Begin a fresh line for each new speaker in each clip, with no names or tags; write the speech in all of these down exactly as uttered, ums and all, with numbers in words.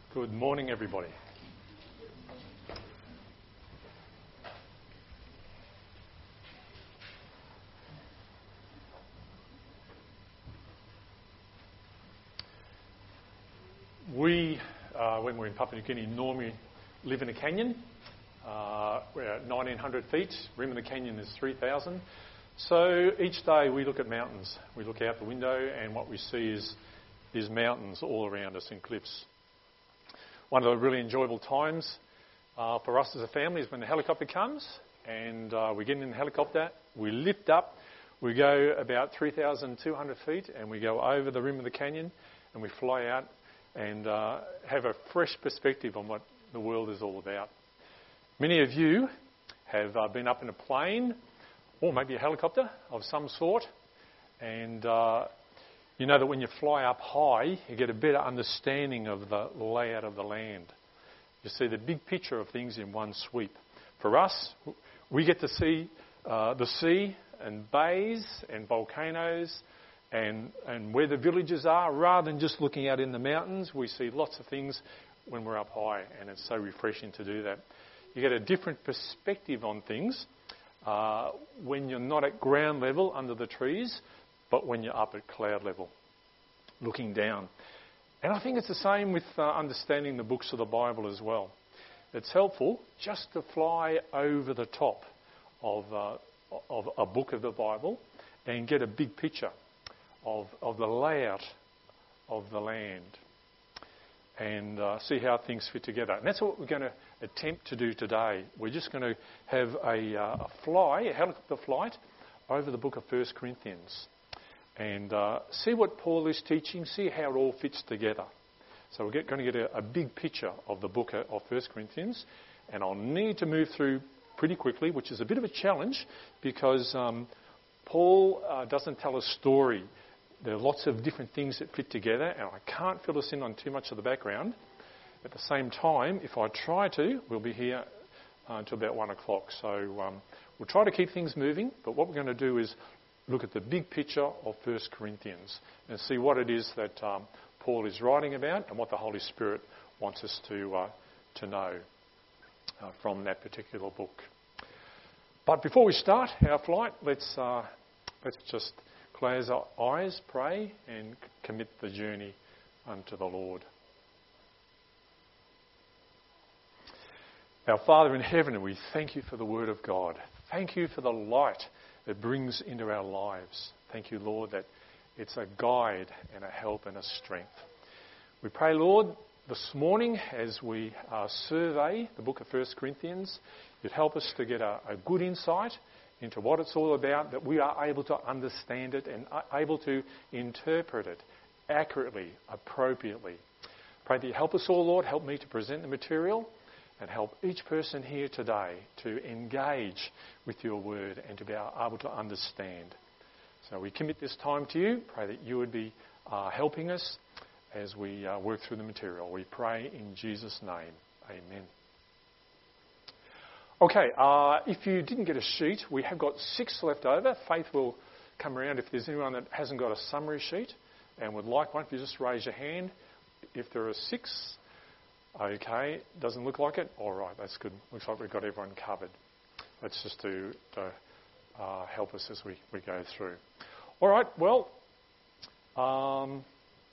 Good morning, everybody. We, uh, when we're in Papua New Guinea, normally live in a canyon. Uh, we're at nineteen hundred feet. Rim of the canyon is three thousand. So each day we look at mountains. We look out the window and what we see is, is mountains all around us and cliffs. One of the really enjoyable times uh, for us as a family is when the helicopter comes and uh, we get in the helicopter, we lift up, we go about three thousand two hundred feet and we go over the rim of the canyon and we fly out and uh, have a fresh perspective on what the world is all about. Many of you have uh, been up in a plane or maybe a helicopter of some sort, and uh, you know that when you fly up high, you get a better understanding of the layout of the land. You see the big picture of things in one sweep. For us, we get to see uh, the sea and bays and volcanoes and, and where the villages are. Rather than just looking out in the mountains, we see lots of things when we're up high, and it's so refreshing to do that. You get a different perspective on things uh, when you're not at ground level under the trees, but when you're up at cloud level, looking down. And I think it's the same with uh, understanding the books of the Bible as well. It's helpful just to fly over the top of, uh, of a book of the Bible and get a big picture of, of the layout of the land and uh, see how things fit together. And that's what we're going to attempt to do today. We're just going to have a, uh, a fly, a helicopter flight, over the book of First Corinthians and uh, see what Paul is teaching, see how it all fits together. So we're get, going to get a, a big picture of the book of First Corinthians, and I'll need to move through pretty quickly, which is a bit of a challenge because um, Paul uh, doesn't tell a story. There are lots of different things that fit together, and I can't fill us in on too much of the background. At the same time, if I try to, we'll be here uh, until about one o'clock. So um, we'll try to keep things moving, but what we're going to do is look at the big picture of First Corinthians and see what it is that um, Paul is writing about and what the Holy Spirit wants us to uh, to know uh, from that particular book. But before we start our flight, let's uh, let's just close our eyes, pray, and commit the journey unto the Lord. Our Father in heaven, we thank you for the Word of God. Thank you for the light it brings into our lives. Thank you, Lord, that it's a guide and a help and a strength. We pray, Lord, this morning as we uh, survey the book of First Corinthians, you'd help us to get a, a good insight into what it's all about, that we are able to understand it and are able to interpret it accurately, appropriately. Pray that you help us all, Lord, help me to present the material, and help each person here today to engage with your word and to be able to understand. So we commit this time to you. Pray that you would be uh, helping us as we uh, work through the material. We pray in Jesus' name. Amen. Okay, uh, if you didn't get a sheet, we have got six left over. Faith will come around if there's anyone that hasn't got a summary sheet and would like one. If you just raise your hand. If there are six, okay, doesn't look like it. All right, that's good. Looks like we've got everyone covered. That's just to, to uh, help us as we, we go through. All right, well, um,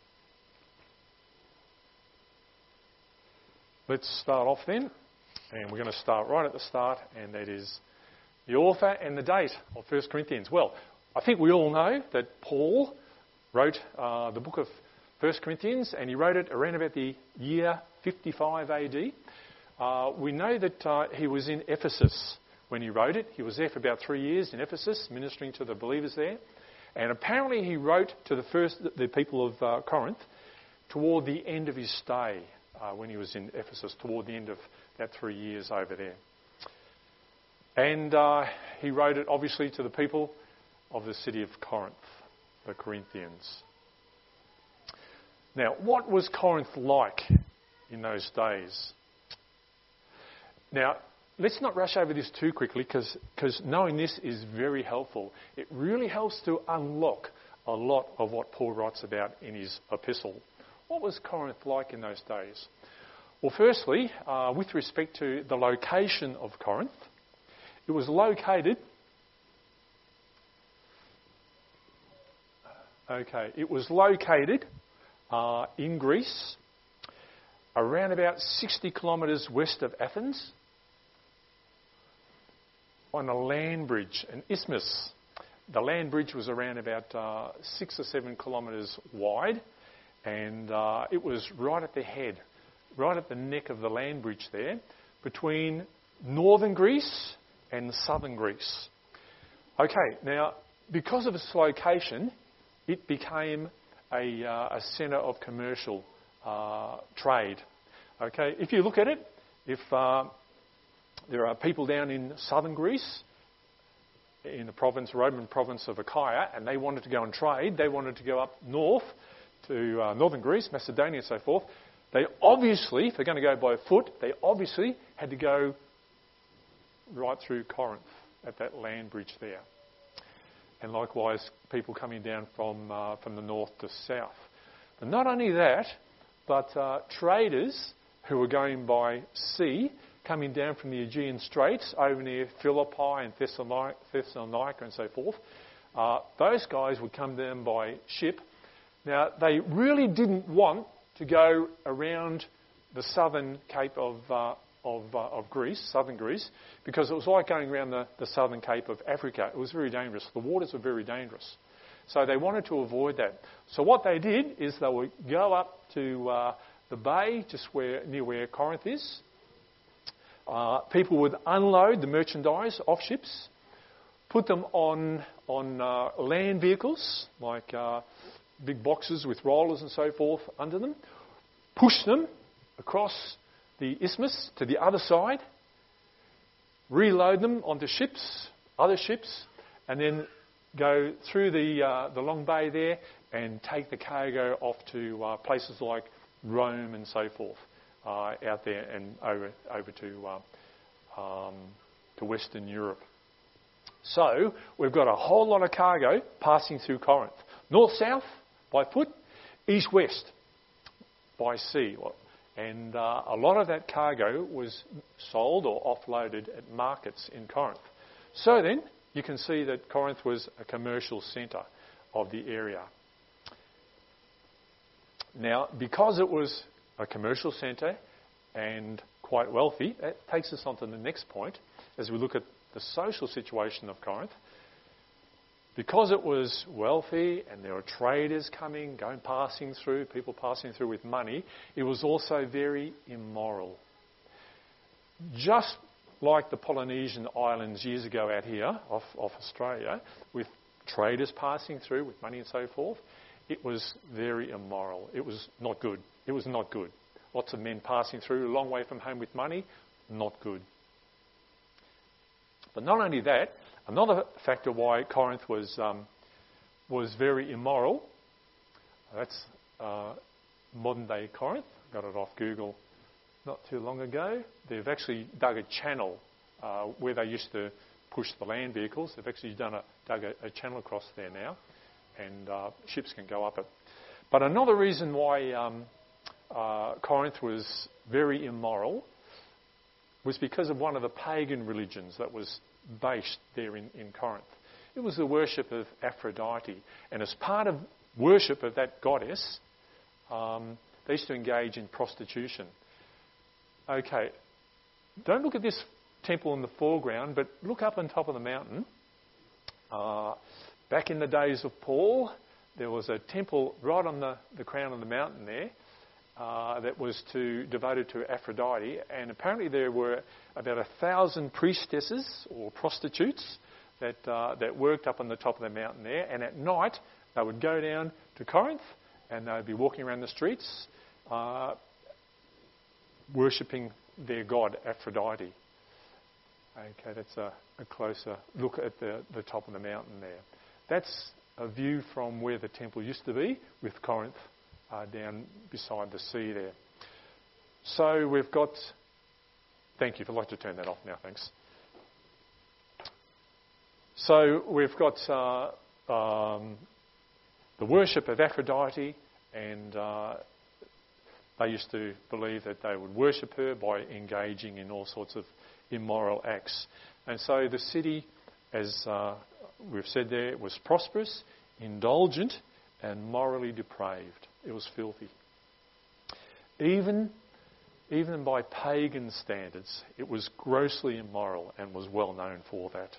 let's start off then. And we're going to start right at the start, and that is the author and the date of First Corinthians. Well, I think we all know that Paul wrote uh, the book of First Corinthians, and he wrote it around about the year fifty-five A D. Uh, we know that uh, he was in Ephesus when he wrote it. He was there for about three years in Ephesus, ministering to the believers there. And apparently he wrote to the first the people of uh, Corinth toward the end of his stay uh, when he was in Ephesus, toward the end of that three years over there. And uh, he wrote it obviously to the people of the city of Corinth, the Corinthians. Now, what was Corinth like in those days? Now, let's not rush over this too quickly because knowing this is very helpful. It really helps to unlock a lot of what Paul writes about in his epistle. What was Corinth like in those days? Well, firstly, uh, with respect to the location of Corinth, it was located. Okay, it was located uh, in Greece, around about sixty kilometres west of Athens, on a land bridge, an isthmus. The land bridge was around about uh, six or seven kilometres wide, and uh, it was right at the head, right at the neck of the land bridge there, between northern Greece and southern Greece. Okay, now, because of its location, it became a, uh, a centre of commercial uh, trade. Okay, if you look at it, if uh, there are people down in southern Greece, in the province, Roman province of Achaia, and they wanted to go and trade, they wanted to go up north to uh, northern Greece, Macedonia and so forth, they obviously, if they're going to go by foot, they obviously had to go right through Corinth at that land bridge there. And likewise, people coming down from uh, from the north to south. But not only that, but uh, traders who were going by sea, coming down from the Aegean Straits over near Philippi and Thessalonica and so forth, uh, those guys would come down by ship. Now, they really didn't want to go around the southern cape of uh, of, uh, of Greece, southern Greece, because it was like going around the, the southern cape of Africa. It was very dangerous. The waters were very dangerous. So they wanted to avoid that. So what they did is they would go up to uh, the bay, just where near where Corinth is. Uh, people would unload the merchandise off ships, put them on on uh, land vehicles, like uh, big boxes with rollers and so forth under them, push them across the isthmus to the other side, reload them onto ships, other ships, and then go through the uh, the long bay there and take the cargo off to uh, places like Rome and so forth, uh, out there and over over to uh, um, to Western Europe. So we've got a whole lot of cargo passing through Corinth, north-south by foot, east-west by sea. And uh, a lot of that cargo was sold or offloaded at markets in Corinth. So then, you can see that Corinth was a commercial centre of the area. Now, because it was a commercial centre and quite wealthy, that takes us on to the next point as we look at the social situation of Corinth. Because it was wealthy and there were traders coming, going, passing through, people passing through with money, it was also very immoral. Just like the Polynesian islands years ago out here, off, off Australia, with traders passing through with money and so forth, it was very immoral. It was not good. It was not good. Lots of men passing through a long way from home with money, not good. But not only that, another factor why Corinth was um, was very immoral, that's uh, modern-day Corinth. Got it off Google not too long ago. They've actually dug a channel uh, where they used to push the land vehicles. They've actually done a, dug a, a channel across there now, and uh, ships can go up it. But another reason why um, uh, Corinth was very immoral was because of one of the pagan religions that was based there in, in Corinth. It was the worship of Aphrodite. And as part of worship of that goddess, um, they used to engage in prostitution. Okay, don't look at this temple in the foreground, but look up on top of the mountain. Uh, back in the days of Paul, there was a temple right on the, the crown of the mountain there, Uh, that was to, devoted to Aphrodite, and apparently there were about a thousand priestesses or prostitutes that uh, that worked up on the top of the mountain there, and at night they would go down to Corinth and they would be walking around the streets uh, worshipping their god Aphrodite. Okay, that's a, a closer look at the, the top of the mountain there. That's a view from where the temple used to be, with Corinth Uh, down beside the sea there. So we've got... Thank you. I'd like to turn that off now, thanks. So we've got uh, um, the worship of Aphrodite and uh, they used to believe that they would worship her by engaging in all sorts of immoral acts. And so the city, as uh, we've said there, was prosperous, indulgent and morally depraved. It was filthy. Even, even by pagan standards, it was grossly immoral and was well known for that.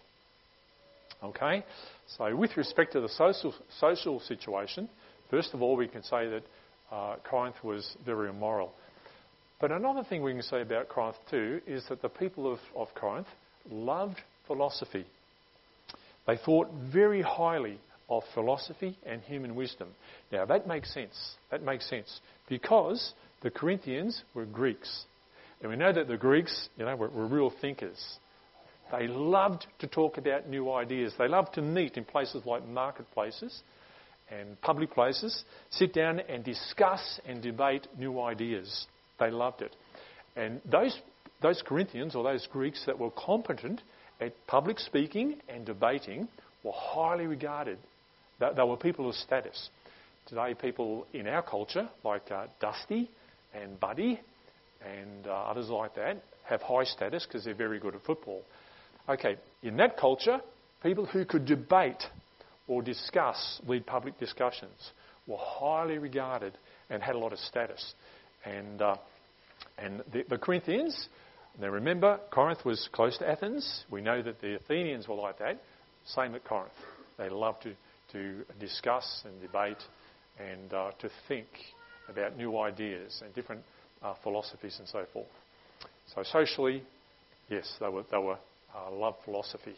Okay? So with respect to the social, social situation, first of all, we can say that uh, Corinth was very immoral. But another thing we can say about Corinth too is that the people of, of Corinth loved philosophy. They thought very highly of philosophy and human wisdom. Now that makes sense. That makes sense because the Corinthians were Greeks. And we know that the Greeks, you know, were, were real thinkers. They loved to talk about new ideas. They loved to meet in places like marketplaces and public places, sit down and discuss and debate new ideas. They loved it. And those, those Corinthians or those Greeks that were competent at public speaking and debating were highly regarded. They, they were people of status. Today people in our culture, like uh, Dusty and Buddy and uh, others like that, have high status because they're very good at football. Okay, in that culture, people who could debate or discuss, lead public discussions, were highly regarded and had a lot of status. And uh, and the, the Corinthians, now remember, Corinth was close to Athens. We know that the Athenians were like that. Same at Corinth. They loved to, to discuss and debate and uh, to think about new ideas and different uh, philosophies and so forth. So socially, yes, they were they were uh, loved philosophy.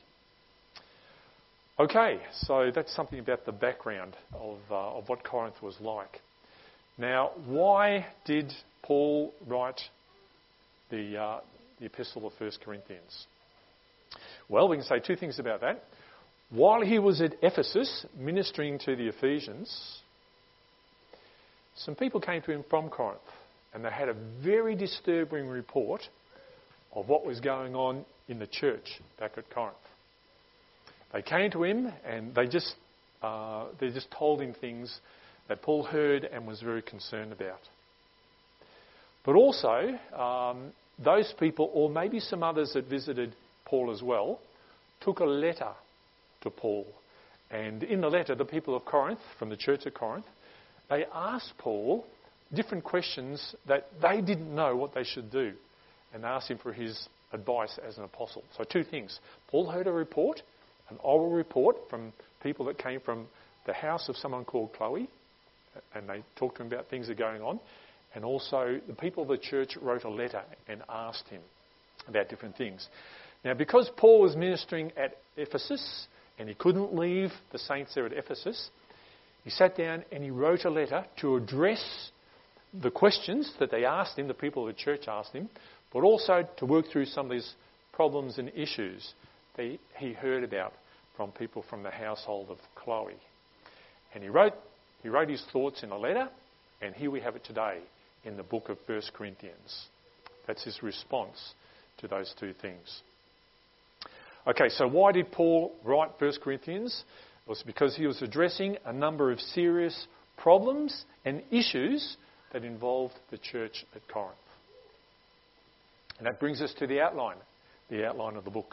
Okay, so that's something about the background of uh, of what Corinth was like. Now, why did Paul write the uh, the epistle of First Corinthians? Well, we can say two things about that. While he was at Ephesus ministering to the Ephesians, some people came to him from Corinth and they had a very disturbing report of what was going on in the church back at Corinth. They came to him and they just uh, they just told him things that Paul heard and was very concerned about. But also, um, those people, or maybe some others that visited Paul as well, took a letter to Paul. And in the letter, the people of Corinth, from the church of Corinth, they asked Paul different questions that they didn't know what they should do. And they asked him for his advice as an apostle. So two things. Paul heard a report, an oral report from people that came from the house of someone called Chloe, and they talked to him about things that are going on. And also the people of the church wrote a letter and asked him about different things. Now, because Paul was ministering at Ephesus and he couldn't leave the saints there at Ephesus, he sat down and he wrote a letter to address the questions that they asked him, the people of the church asked him, but also to work through some of these problems and issues that he heard about from people from the household of Chloe. And he wrote, he wrote his thoughts in a letter, and here we have it today in the book of First Corinthians. That's his response to those two things. Okay, so why did Paul write First Corinthians? It was because he was addressing a number of serious problems and issues that involved the church at Corinth. And that brings us to the outline, the outline of the book.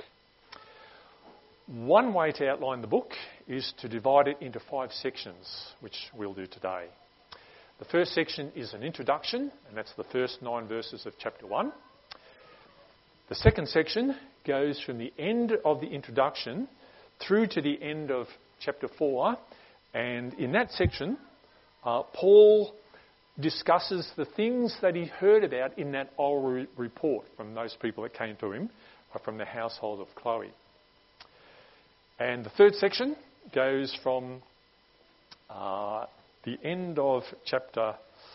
One way to outline the book is to divide it into five sections, which we'll do today. The first section is an introduction, and that's the first nine verses of chapter one. The second section goes from the end of the introduction through to the end of chapter four, and in that section, uh, Paul discusses the things that he heard about in that oral re- report from those people that came to him uh, from the household of Chloe. And the third section goes from uh, the end of chapter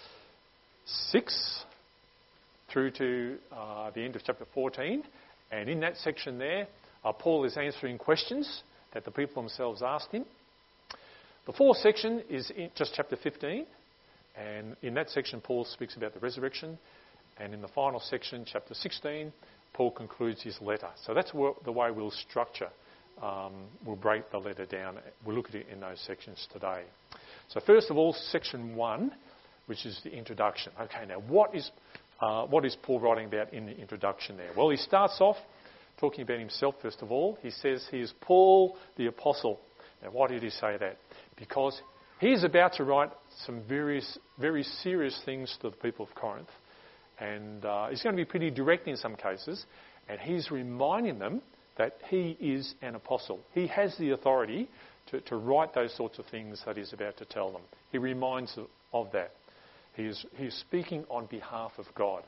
six through to uh, the end of chapter fourteen. And in that section there, uh, Paul is answering questions that the people themselves asked him. The fourth section is in just chapter fifteen. And in that section, Paul speaks about the resurrection. And in the final section, chapter sixteen, Paul concludes his letter. So that's the way we'll structure. Um, we'll break the letter down. We'll look at it in those sections today. So first of all, section one, which is the introduction. Okay, now what is uh, what is Paul writing about in the introduction there? Well, he starts off talking about himself first of all. He says he is Paul the Apostle. Now, why did he say that? Because he's about to write some various, very serious things to the people of Corinth. And uh, he's going to be pretty direct in some cases. And he's reminding them that he is an apostle. He has the authority to, to write those sorts of things that he's about to tell them. He reminds of, of that. He is, he is speaking on behalf of God.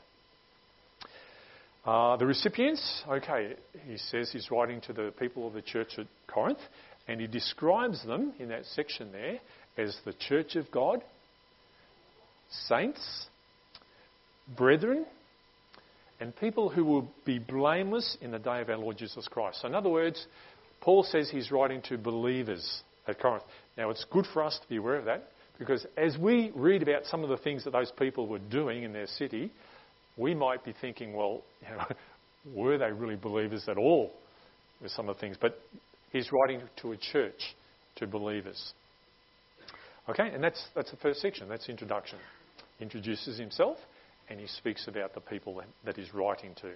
Uh, the recipients, okay, he says he's writing to the people of the church at Corinth, and he describes them in that section there as the church of God, saints, brethren, and people who will be blameless in the day of our Lord Jesus Christ. So in other words, Paul says he's writing to believers at Corinth. Now it's good for us to be aware of that, because as we read about some of the things that those people were doing in their city, we might be thinking, well, you know, were they really believers at all with some of the things? But he's writing to a church, to believers. Okay, and that's that's the first section. That's introduction. He introduces himself, and he speaks about the people that, that he's writing to.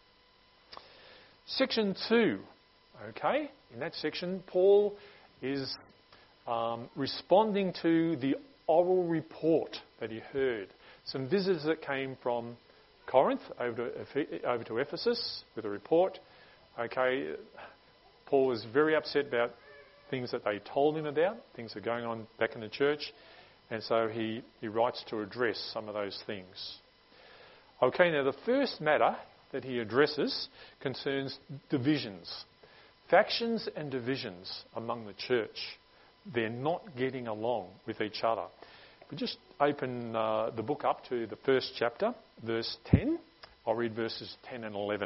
Section two. Okay, in that section, Paul is um, responding to the oral report that he heard. Some visitors that came from Corinth over to, over to Ephesus with a report. Okay, Paul was very upset about things that they told him about, things that are going on back in the church, and so he, he writes to address some of those things. Okay, now the first matter that he addresses concerns divisions. Factions and divisions among the church. They're not getting along with each other. We just open uh, the book up to the first chapter, verse ten. I'll read verses ten and eleven.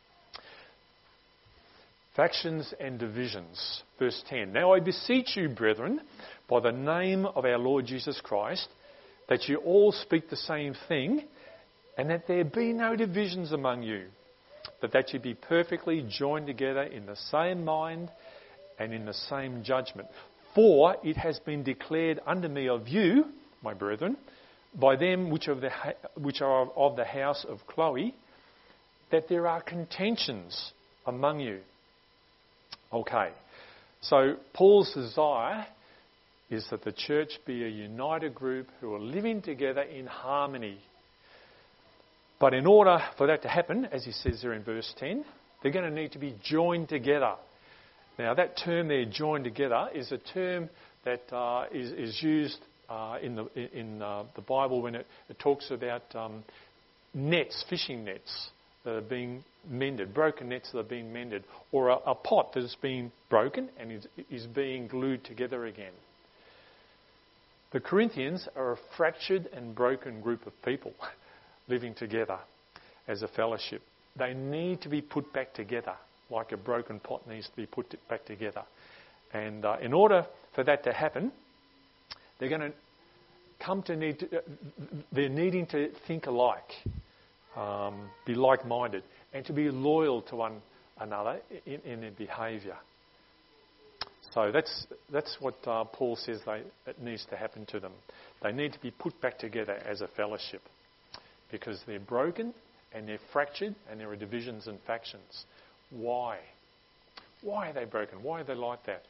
Factions and divisions. Verse ten. Now I beseech you, brethren, by the name of our Lord Jesus Christ, that you all speak the same thing, and that there be no divisions among you, but that you be perfectly joined together in the same mind and in the same judgment. For it has been declared unto me of you, my brethren, by them which, of the ha- which are of the house of Chloe, that there are contentions among you. Okay, so Paul's desire is that the church be a united group who are living together in harmony. But in order for that to happen, as he says there in verse ten, they're going to need to be joined together. Now that term there, joined together, is a term that uh, is, is used uh, in the in uh, the Bible when it, it talks about um, nets, fishing nets that are being mended, broken nets that are being mended, or a, a pot that is being broken and is, is being glued together again. The Corinthians are a fractured and broken group of people living together as a fellowship. They need to be put back together, like a broken pot needs to be put back together. And uh, in order for that to happen, they're going to come to need to, uh, they're needing to think alike, um, be like-minded, and to be loyal to one another in, in their behaviour. So that's that's what uh, Paul says they, it needs to happen to them. They need to be put back together as a fellowship, because they're broken and they're fractured and there are divisions and factions. Why? Why are they broken? Why are they like that?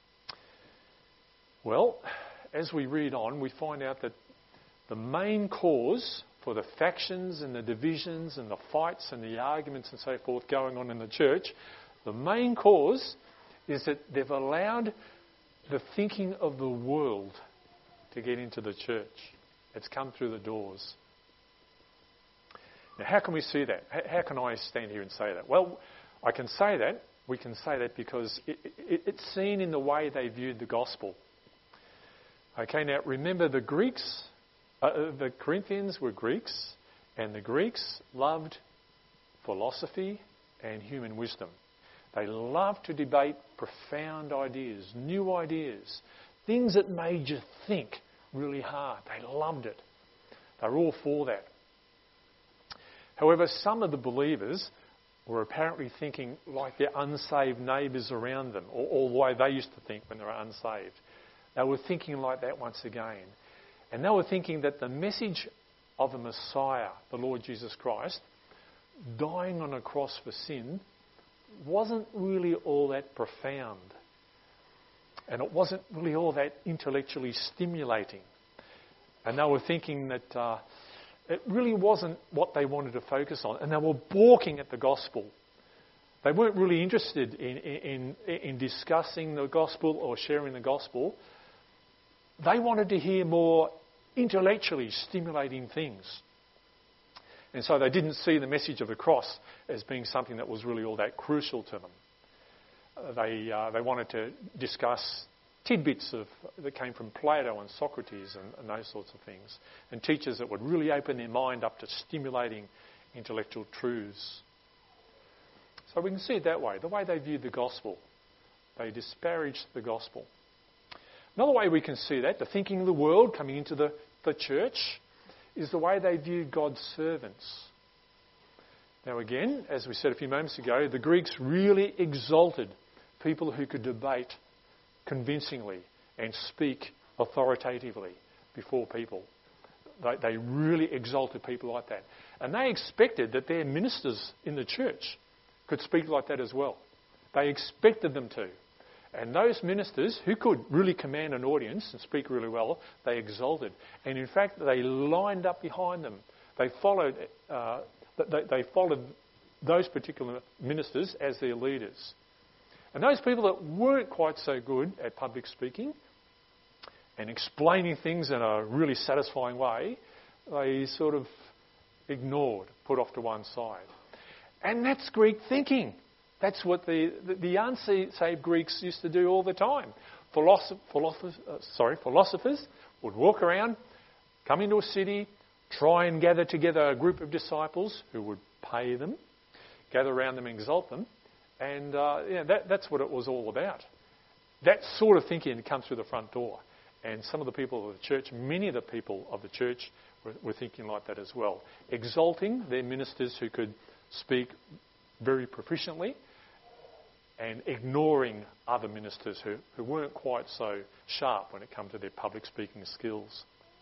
Well, as we read on, we find out that the main cause for the factions and the divisions and the fights and the arguments and so forth going on in the church, the main cause is that they've allowed the thinking of the world to get into the church. It's come through the doors. Now, how can we see that? How can I stand here and say that? Well, I can say that, we can say that because it, it, it's seen in the way they viewed the gospel. Okay, now remember the Greeks, uh, the Corinthians were Greeks, and the Greeks loved philosophy and human wisdom. They loved to debate profound ideas, new ideas, things that made you think really hard. They loved it. They were all for that. However, some of the believers were apparently thinking like their unsaved neighbours around them, or, or the way they used to think when they were unsaved. They were thinking like that once again. And they were thinking that the message of the Messiah, the Lord Jesus Christ, dying on a cross for sin, wasn't really all that profound. And it wasn't really all that intellectually stimulating. And they were thinking that uh, it really wasn't what they wanted to focus on. And they were balking at the gospel. They weren't really interested in, in, in discussing the gospel or sharing the gospel. They wanted to hear more intellectually stimulating things. And so they didn't see the message of the cross as being something that was really all that crucial to them. Uh, they uh, they wanted to discuss tidbits of that came from Plato and Socrates and, and those sorts of things, and teachers that would really open their mind up to stimulating intellectual truths. So we can see it that way, the way they viewed the gospel. They disparaged the gospel. Another way we can see that, the thinking of the world coming into the, the church, is the way they viewed God's servants. Now again, as we said a few moments ago, the Greeks really exalted people who could debate convincingly and speak authoritatively before people. They, they really exalted people like that. And they expected that their ministers in the church could speak like that as well. They expected them to. And those ministers who could really command an audience and speak really well, they exalted. And in fact, they lined up behind them. They followed, uh, they, they followed those particular ministers as their leaders. And those people that weren't quite so good at public speaking and explaining things in a really satisfying way, they sort of ignored, put off to one side. And that's Greek thinking. That's what the, the, the unsaved Greeks used to do all the time. Philosoph- philosophers, uh, sorry, philosophers would walk around, come into a city, try and gather together a group of disciples who would pay them, gather around them and exalt them. And uh, yeah, that, that's what it was all about. That sort of thinking had come through the front door. And some of the people of the church, many of the people of the church were, were thinking like that as well. Exalting their ministers who could speak very proficiently, and ignoring other ministers who, who weren't quite so sharp when it came to their public speaking skills.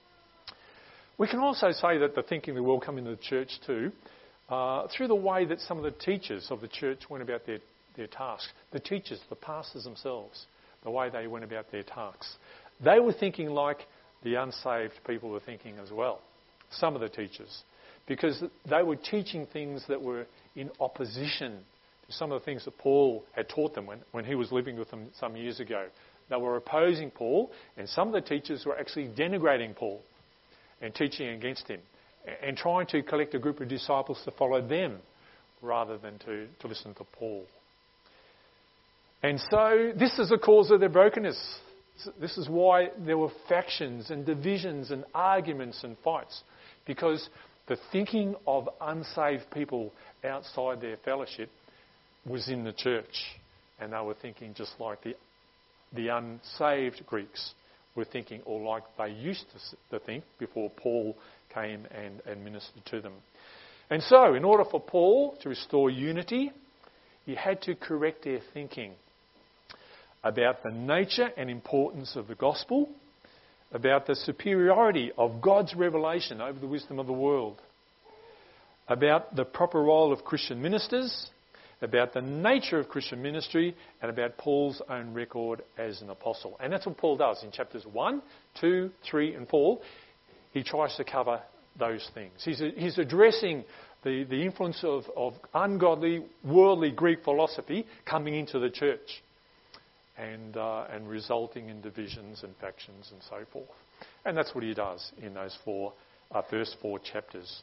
We can also say that the thinking of the world come into the church too, uh, through the way that some of the teachers of the church went about their, their tasks. The teachers, the pastors themselves, the way they went about their tasks. They were thinking like the unsaved people were thinking as well, some of the teachers, because they were teaching things that were in opposition to some of the things that Paul had taught them when, when he was living with them some years ago. They were opposing Paul, and some of the teachers were actually denigrating Paul and teaching against him and trying to collect a group of disciples to follow them rather than to, to listen to Paul. And so this is the cause of their brokenness. This is why there were factions and divisions and arguments and fights, because the thinking of unsaved people outside their fellowship was in the church, and they were thinking just like the the unsaved Greeks were thinking, or like they used to, to think before Paul came and, and ministered to them. And so, in order for Paul to restore unity, he had to correct their thinking about the nature and importance of the gospel, about the superiority of God's revelation over the wisdom of the world, about the proper role of Christian ministers, about the nature of Christian ministry, and about Paul's own record as an apostle. And that's what Paul does in chapters one, two, three and four. He tries to cover those things. He's, he's addressing the, the influence of, of ungodly, worldly Greek philosophy coming into the church and, uh, and resulting in divisions and factions and so forth. And that's what he does in those four, uh, first four chapters.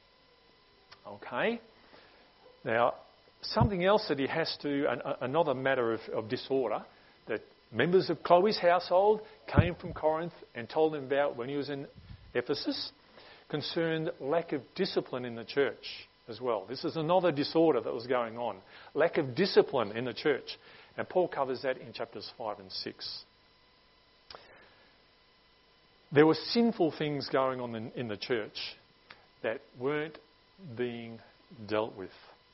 Okay. Now, something else that he has to, an, another matter of, of disorder that members of Chloe's household came from Corinth and told him about when he was in Ephesus, concerned lack of discipline in the church as well. This is another disorder that was going on. Lack of discipline in the church. And Paul covers that in chapters five and six. There were sinful things going on in, in the church that weren't being dealt with.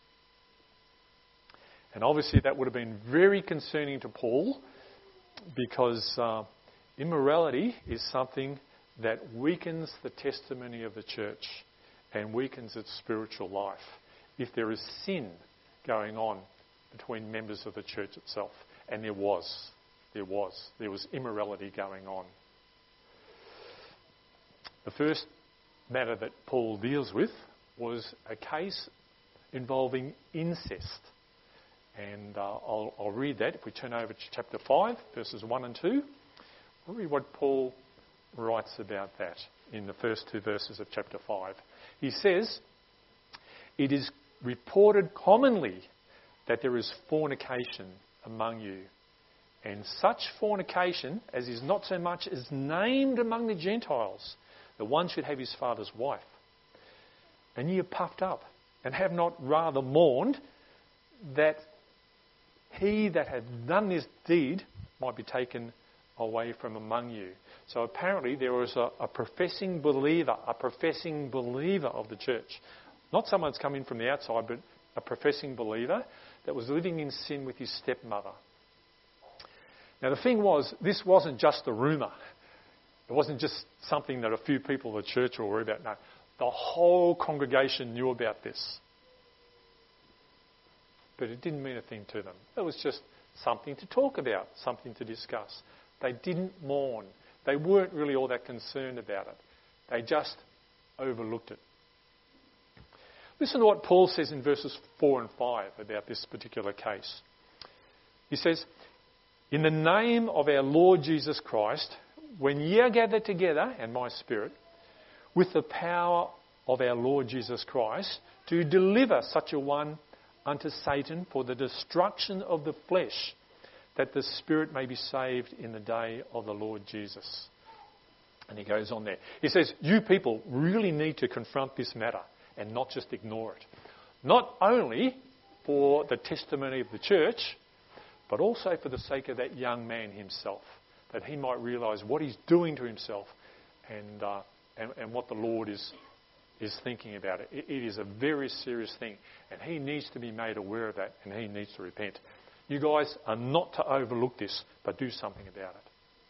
And obviously that would have been very concerning to Paul, because uh, immorality is something that weakens the testimony of the church and weakens its spiritual life if there is sin going on between members of the church itself. And there was. There was. There was immorality going on. The first matter that Paul deals with was a case involving incest. And uh, I'll, I'll read that. If we turn over to chapter five, verses one and two, we'll read what Paul writes about that in the first two verses of chapter five. He says, "It is reported commonly that there is fornication among you, and such fornication as is not so much as named among the Gentiles, that one should have his father's wife. And ye are puffed up, and have not rather mourned that he that hath done this deed might be taken away from among you." So apparently there was a, a professing believer, a professing believer of the church. Not someone that's come in from the outside, but a professing believer that was living in sin with his stepmother. Now the thing was, this wasn't just a rumour. It wasn't just something that a few people of the church were worried about. No, the whole congregation knew about this. But it didn't mean a thing to them. It was just something to talk about, something to discuss. They didn't mourn. They weren't really all that concerned about it. They just overlooked it. Listen to what Paul says in verses four and five about this particular case. He says, "In the name of our Lord Jesus Christ, when ye are gathered together, and my spirit, with the power of our Lord Jesus Christ, to deliver such a one unto Satan for the destruction of the flesh, that the spirit may be saved in the day of the Lord Jesus." And he goes on there. He says, you people really need to confront this matter and not just ignore it. Not only for the testimony of the church, but also for the sake of that young man himself, that he might realise what he's doing to himself and, uh, and, and what the Lord is, is thinking about it. it. It is a very serious thing, and he needs to be made aware of that, and he needs to repent. You guys are not to overlook this, but do something about it.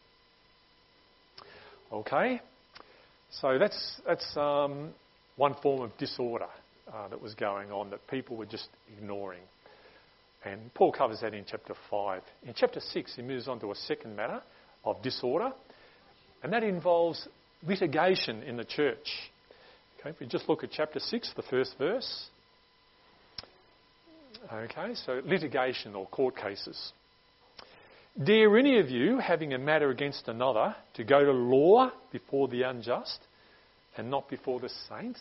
Okay, so that's that's um, one form of disorder uh, that was going on that people were just ignoring. And Paul covers that in chapter five. In chapter six, he moves on to a second matter of disorder, and that involves litigation in the church. Okay, if we just look at chapter six, the first verse. Okay, so litigation or court cases. "Dare any of you, having a matter against another, to go to law before the unjust and not before the saints?"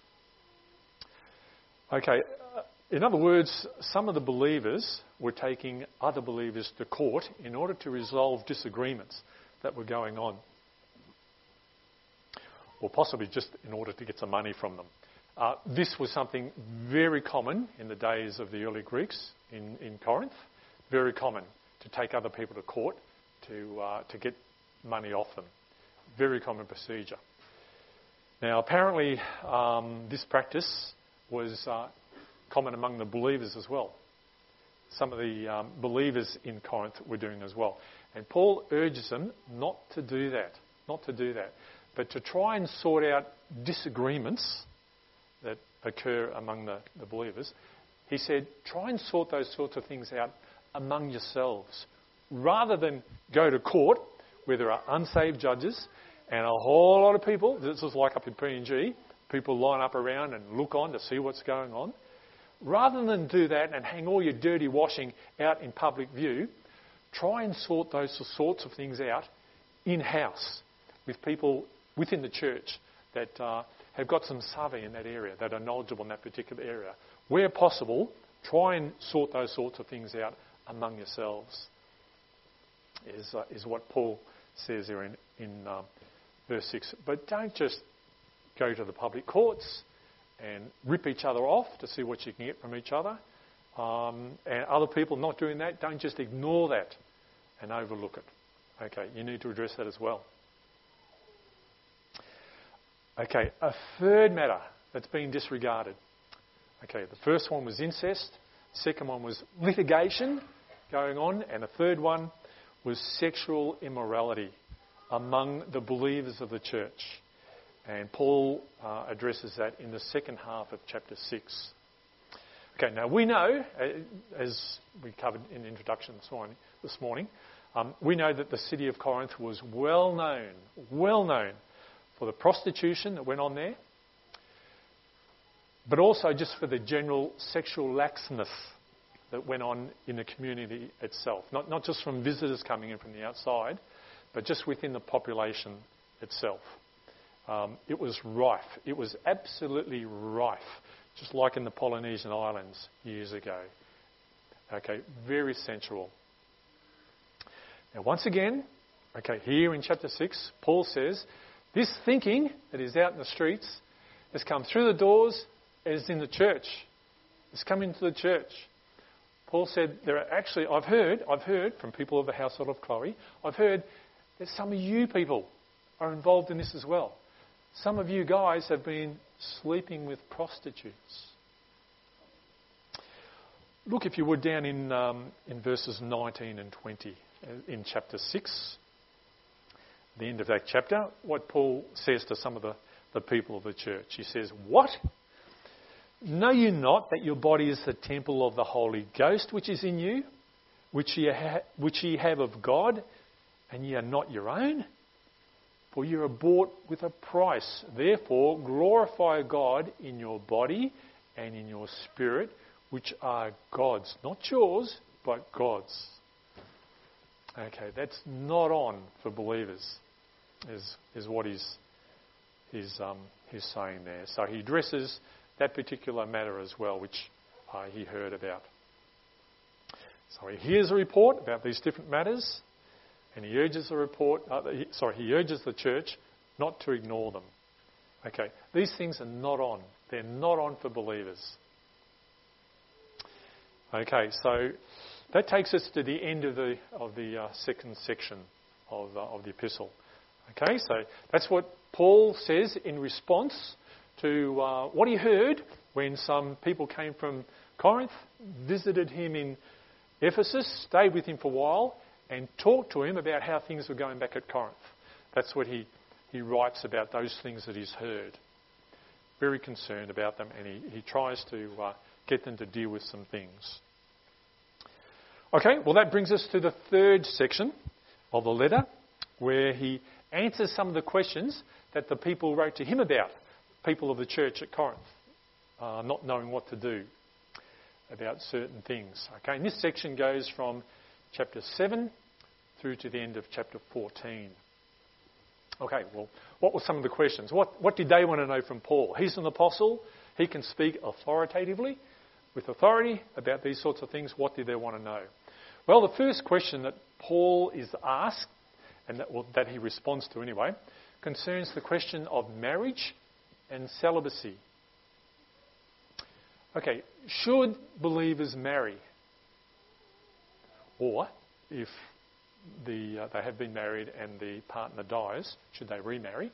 Okay, in other words, some of the believers were taking other believers to court in order to resolve disagreements that were going on. Or possibly just in order to get some money from them. Uh, this was something very common in the days of the early Greeks in, in Corinth. Very common to take other people to court to uh, to get money off them. Very common procedure. Now, apparently, um, this practice was uh, common among the believers as well. Some of the um, believers in Corinth were doing as well. And Paul urges them not to do that, not to do that, but to try and sort out disagreements that occur among the, the believers. He said, try and sort those sorts of things out among yourselves, rather than go to court where there are unsaved judges and a whole lot of people. This is like up in P N G, people line up around and look on to see what's going on. Rather than do that and hang all your dirty washing out in public view, try and sort those sorts of things out in-house with people within the church that uh, have got some savvy in that area, that are knowledgeable in that particular area. Where possible, try and sort those sorts of things out among yourselves, is uh, is what Paul says here in, in um, verse six. But don't just go to the public courts and rip each other off to see what you can get from each other. Um, and other people not doing that, don't just ignore that and overlook it. Okay, you need to address that as well. Okay, a third matter that's been disregarded. Okay, the first one was incest. Second one was litigation going on. And the third one was sexual immorality among the believers of the church. And Paul uh, addresses that in the second half of chapter six. Okay, now we know, as we covered in the introduction this morning, this morning um, we know that the city of Corinth was well known, well known for the prostitution that went on there, but also just for the general sexual laxness that went on in the community itself. Not, not just from visitors coming in from the outside, but just within the population itself. Um, it was rife. It was absolutely rife, just like in the Polynesian islands years ago. Okay, very sensual. Now, once again, okay, here in chapter six, Paul says, this thinking that is out in the streets has come through the doors as in the church. It's come into the church. Paul said, there are actually, I've heard, I've heard from people of the household of Chloe, I've heard that some of you people are involved in this as well. Some of you guys have been sleeping with prostitutes. Look, if you would, down in um, in verses nineteen and twenty in chapter six, the end of that chapter, what Paul says to some of the, the people of the church. He says, what? Know you not that your body is the temple of the Holy Ghost which is in you, which ye, ha- which ye have of God, and ye are not your own? For you are bought with a price. Therefore glorify God in your body and in your spirit, which are God's. Not yours, but God's. Okay, that's not on for believers, is is what he's, he's, um, he's saying there. So he addresses that particular matter as well, which uh, he heard about. So he hears a report about these different matters, and he urges the report. Uh, he, sorry, he urges the church not to ignore them. Okay, these things are not on. They're not on for believers. Okay, so that takes us to the end of the of the uh, second section of uh, of the epistle. Okay, so that's what Paul says in response to uh, what he heard when some people came from Corinth, visited him in Ephesus, stayed with him for a while, and talked to him about how things were going back at Corinth. That's what he, he writes about, those things that he's heard. Very concerned about them, and he, he tries to uh, get them to deal with some things. Okay, well that brings us to the third section of the letter, where he answers some of the questions that the people wrote to him about, people of the church at Corinth, uh, not knowing what to do about certain things. Okay, and this section goes from chapter seven through to the end of chapter fourteen. Okay, well, what were some of the questions? What, what did they want to know from Paul? He's an apostle. He can speak authoritatively, with authority, about these sorts of things. What did they want to know? Well, the first question that Paul is asked, and that, well, that he responds to anyway, concerns the question of marriage and celibacy. Okay, should believers marry? Or, if the uh, they have been married and the partner dies, should they remarry?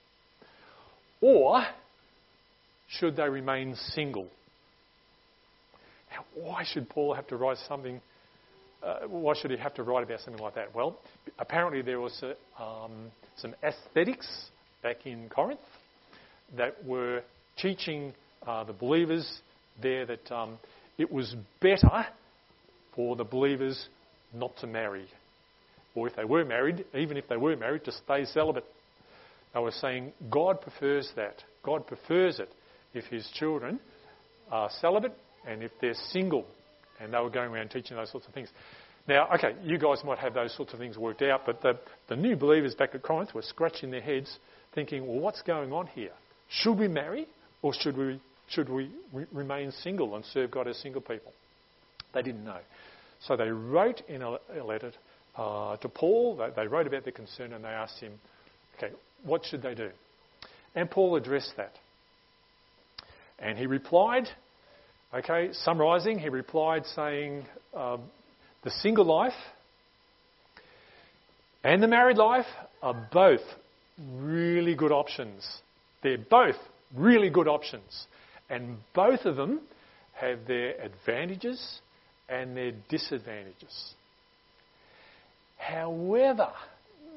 Or, should they remain single? Now, why should Paul have to write something, uh, why should he have to write about something like that? Well, apparently there was a, um, some aesthetics back in Corinth that were teaching uh, the believers there that um, it was better for the believers not to marry. Or if they were married, even if they were married, to stay celibate. They were saying God prefers that. God prefers it if his children are celibate and if they're single. And they were going around teaching those sorts of things. Now, okay, you guys might have those sorts of things worked out, but the, the new believers back at Corinth were scratching their heads thinking, well, what's going on here? Should we marry or should we should we re- remain single and serve God as single people? They didn't know. So they wrote in a, a letter uh, to Paul. They, they wrote about their concern and they asked him, okay, what should they do? And Paul addressed that. And he replied, okay, summarising, he replied saying, um, the single life and the married life are both really good options. They're both really good options. And both of them have their advantages and their disadvantages. However,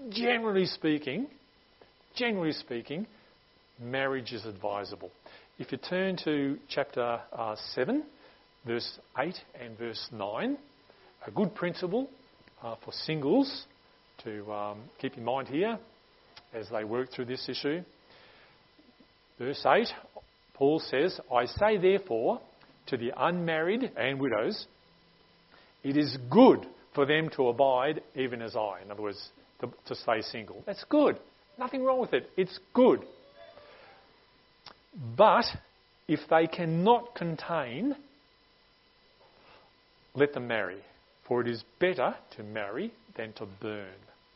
generally speaking, generally speaking, marriage is advisable. If you turn to chapter uh, seven, verse eight and verse nine, a good principle uh, for singles to um, keep in mind here as they work through this issue. Verse eight, Paul says, I say therefore to the unmarried and widows, it is good for them to abide even as I. In other words, to, to stay single. That's good. Nothing wrong with it. It's good. But if they cannot contain, let them marry. For it is better to marry than to burn.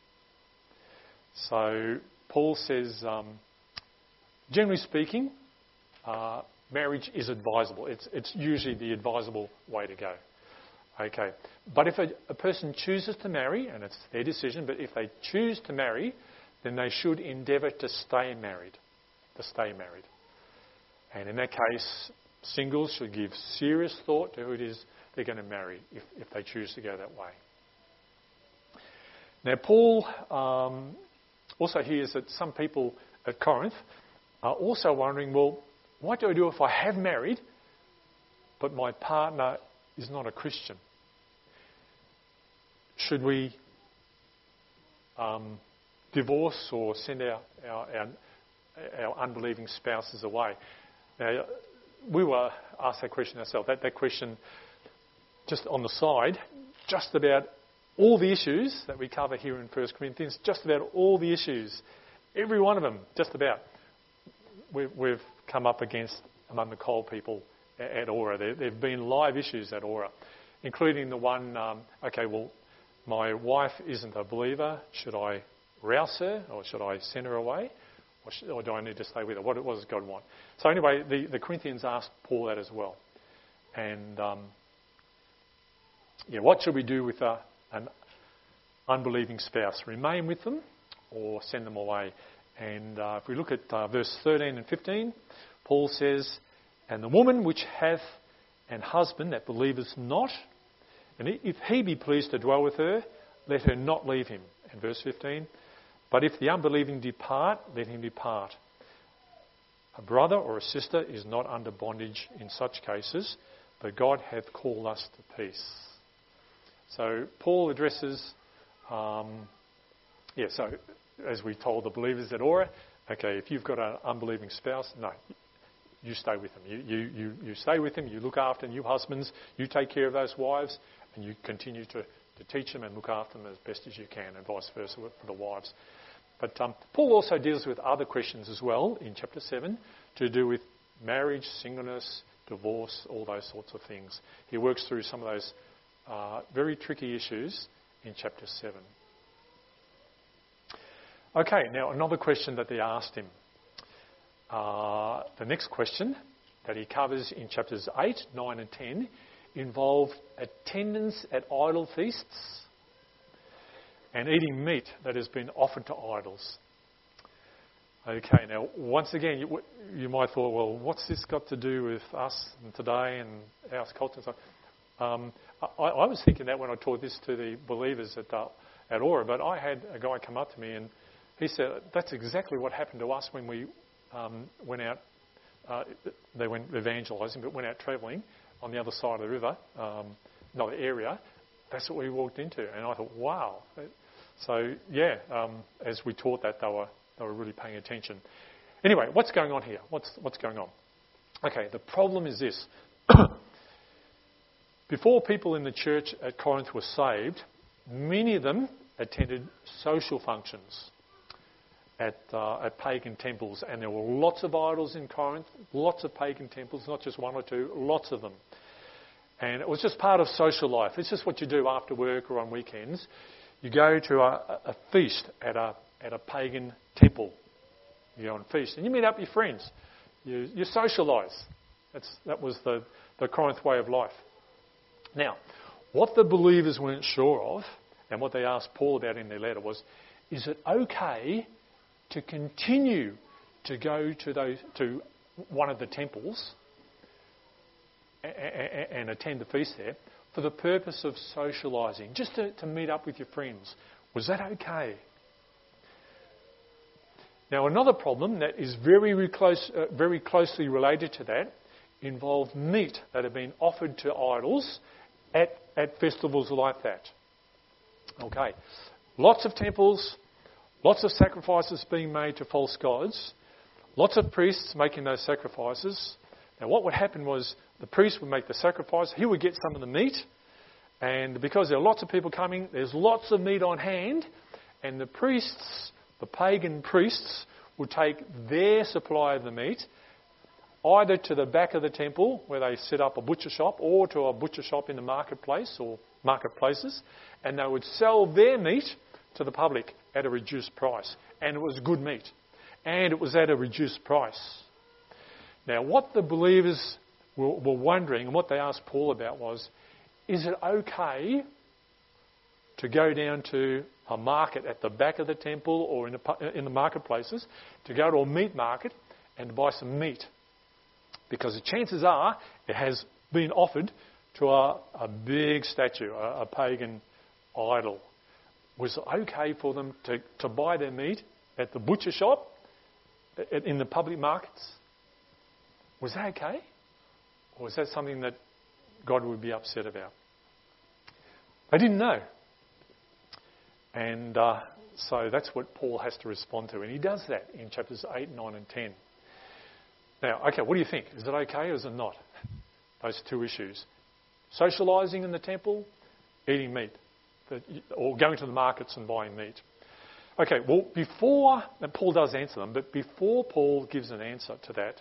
So Paul says, um, generally speaking, uh, marriage is advisable. It's, it's usually the advisable way to go. Okay, but if a, a person chooses to marry, and it's their decision, but if they choose to marry, then they should endeavour to stay married, to stay married. And in that case, singles should give serious thought to who it is they're going to marry if, if they choose to go that way. Now, Paul um, also hears that some people at Corinth are also wondering, well, what do I do if I have married, but my partner is not a Christian? Should we um, divorce or send our, our, our, our unbelieving spouses away? Now, we were asked that question ourselves. That, that question, just on the side, just about all the issues that we cover here in First Corinthians, just about all the issues, every one of them, just about, we've, we've come up against among the Cole people at, at Aura. There have been live issues at Aura, including the one, um, okay, well, my wife isn't a believer. Should I rouse her or should I send her away? Or, should, or do I need to stay with her? What, what does God want? So anyway, the, the Corinthians asked Paul that as well. And um, yeah, what should we do with a, an unbelieving spouse? Remain with them or send them away? And uh, if we look at uh, verse thirteen and fifteen, Paul says, and the woman which hath an husband that believeth not, and if he be pleased to dwell with her, let her not leave him. And verse fifteen, but if the unbelieving depart, let him depart. A brother or a sister is not under bondage in such cases, but God hath called us to peace. So Paul addresses, um, yeah, so as we told the believers at Aura, okay, if you've got an unbelieving spouse, no, you stay with them. You, you, you, you stay with them, you look after them, you husbands, you take care of those wives, and you continue to, to teach them and look after them as best as you can, and vice versa for the wives. But um, Paul also deals with other questions as well in chapter seven to do with marriage, singleness, divorce, all those sorts of things. He works through some of those uh, very tricky issues in chapter seven. Okay, now another question that they asked him. Uh, the next question that he covers in chapters eight, nine and ten involved attendance at idol feasts and eating meat that has been offered to idols. Okay, now once again, you, you might thought, well, what's this got to do with us and today and our culture and so on? Um, I, I was thinking that when I taught this to the believers at, uh, at Aura, but I had a guy come up to me and he said, that's exactly what happened to us when we um, went out, uh, they went evangelising, but went out travelling on the other side of the river, um, another area. That's what we walked into. And I thought, wow. So, yeah, um, as we taught that, they were they were really paying attention. Anyway, what's going on here? What's what's going on? Okay, the problem is this. Before people in the church at Corinth were saved, many of them attended social functions at, uh, at pagan temples. And there were lots of idols in Corinth, lots of pagan temples, not just one or two, lots of them. And it was just part of social life. It's just what you do after work or on weekends. You go to a, a feast at a at a pagan temple. You go and feast, and you meet up with your friends. You, you socialise. That's that was the, the Corinth way of life. Now, what the believers weren't sure of, and what they asked Paul about in their letter was, is it okay to continue to go to those to one of the temples and attend the feast there for the purpose of socialising, just to, to meet up with your friends? Was that okay? Now, another problem that is very, very, close, uh, very closely related to that involved meat that had been offered to idols at, at festivals like that. Okay, lots of temples, lots of sacrifices being made to false gods, lots of priests making those sacrifices. Now, what would happen was the priest would make the sacrifice, he would get some of the meat, and because there are lots of people coming, there's lots of meat on hand, and the priests, the pagan priests, would take their supply of the meat either to the back of the temple where they set up a butcher shop, or to a butcher shop in the marketplace or marketplaces, and they would sell their meat to the public at a reduced price. And it was good meat. And it was at a reduced price. Now, what the believers were, were wondering, and what they asked Paul about was, is it okay to go down to a market at the back of the temple or in the, in the marketplaces, to go to a meat market and to buy some meat? Because the chances are it has been offered to a, a big statue, a, a pagan idol. Was it okay for them to, to buy their meat at the butcher shop, in the public markets? Was that okay? Or was that something that God would be upset about? They didn't know. And uh, so that's what Paul has to respond to. And he does that in chapters eight, nine and ten. Now, okay, what do you think? Is it okay or is it not? Those two issues. Socialising in the temple, eating meat, or going to the markets and buying meat. Okay, well, before, and Paul does answer them, but before Paul gives an answer to that,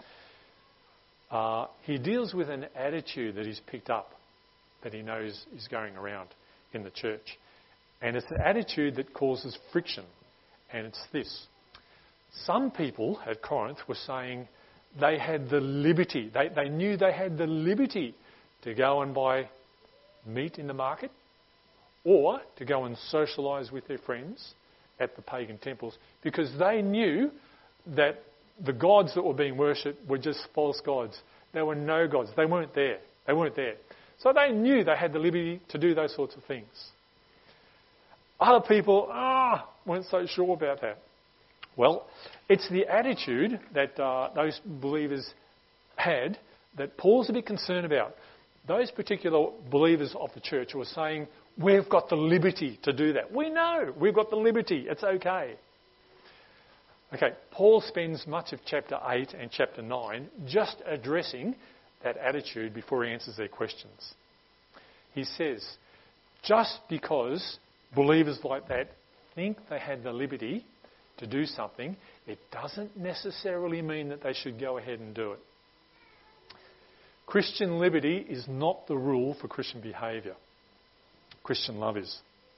uh, he deals with an attitude that he's picked up, that he knows is going around in the church. And it's an attitude that causes friction. And it's this. Some people at Corinth were saying they had the liberty, they, they knew they had the liberty to go and buy meat in the market, or to go and socialise with their friends at the pagan temples, because they knew that the gods that were being worshipped were just false gods. There were no gods. They weren't there. They weren't there. So they knew they had the liberty to do those sorts of things. Other people ah, weren't so sure about that. Well, it's the attitude that uh, those believers had that Paul's a bit concerned about. Those particular believers of the church were saying, we've got the liberty to do that. We know we've got the liberty. It's okay. Okay, Paul spends much of chapter eight and chapter nine just addressing that attitude before he answers their questions. He says, just because believers like that think they had the liberty to do something, it doesn't necessarily mean that they should go ahead and do it. Christian liberty is not the rule for Christian behaviour. Christian love is.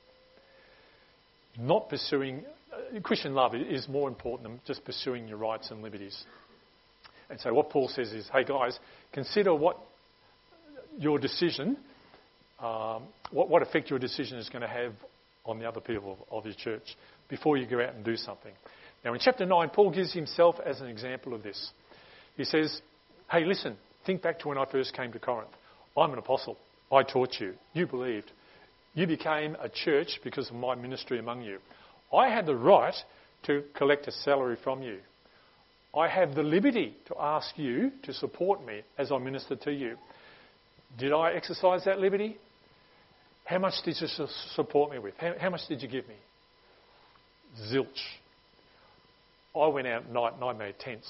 Not pursuing... Uh, Christian love is more important than just pursuing your rights and liberties. And so what Paul says is, hey guys, consider what your decision, um, what, what effect your decision is going to have on the other people of, of your church before you go out and do something. Now in chapter nine, Paul gives himself as an example of this. He says, hey listen, think back to when I first came to Corinth. I'm an apostle. I taught you. You believed. You became a church because of my ministry among you. I had the right to collect a salary from you. I have the liberty to ask you to support me as I minister to you. Did I exercise that liberty? How much did you support me with? How, how much did you give me? Zilch. I went out at night and I made tents.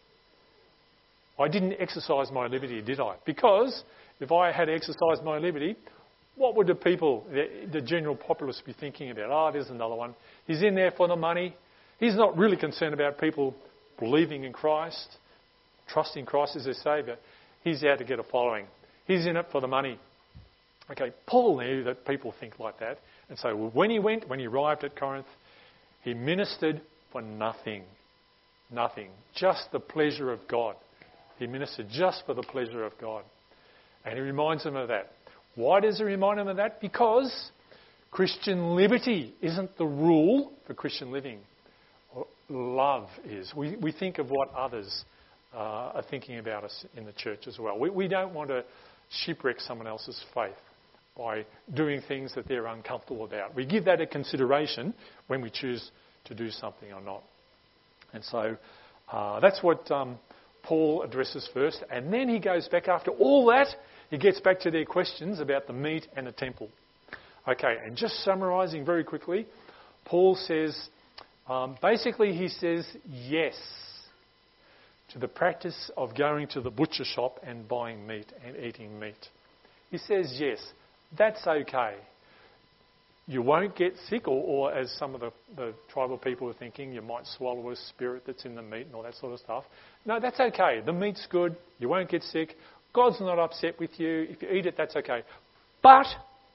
I didn't exercise my liberty, did I? Because if I had exercised my liberty, what would the people, the, the general populace, be thinking about? Oh, there's another one. He's in there for the money. He's not really concerned about people believing in Christ, trusting Christ as their Saviour. He's out to get a following. He's in it for the money. Okay, Paul knew that people think like that. And so when he went, when he arrived at Corinth, he ministered for nothing. Nothing. Just the pleasure of God. He ministered just for the pleasure of God. And he reminds them of that. Why does he remind them of that? Because Christian liberty isn't the rule for Christian living. Love is. We, we think of what others uh, are thinking about us in the church as well. We, we don't want to shipwreck someone else's faith by doing things that they're uncomfortable about. We give that a consideration when we choose to do something or not. And so uh, that's what um, Paul addresses first. And then he goes back after all that, he gets back to their questions about the meat and the temple. Okay, and just summarising very quickly, Paul says, um, basically he says yes to the practice of going to the butcher shop and buying meat and eating meat. He says yes, that's okay. You won't get sick, or, or as some of the, the tribal people were thinking, you might swallow a spirit that's in the meat and all that sort of stuff. No, that's okay. The meat's good. You won't get sick. God's not upset with you. If you eat it, that's okay. But,